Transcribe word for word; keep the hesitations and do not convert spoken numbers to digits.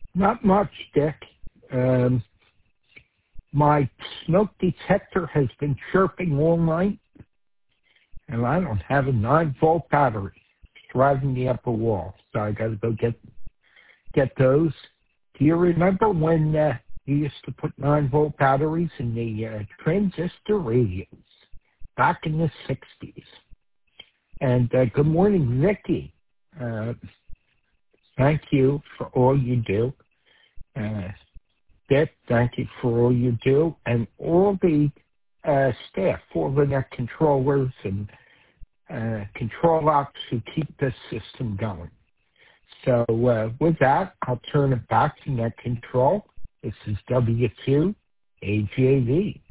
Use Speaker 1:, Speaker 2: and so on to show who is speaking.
Speaker 1: Not much, Dick. Um, my smoke detector has been chirping all night, and I don't have a nine volt battery. It's driving me up a wall, so I got to go get get those. Do you remember when uh, you used to put nine volt batteries in the uh, transistor radios back in the sixties? And uh, good morning, Vicky. Uh, thank you for all you do. Uh, Dick, thank you for all you do. And all the uh, staff, all the net controllers and uh, control ops who keep this system going. So uh, with that, I'll turn it back to Net Control. This is W Q A J V.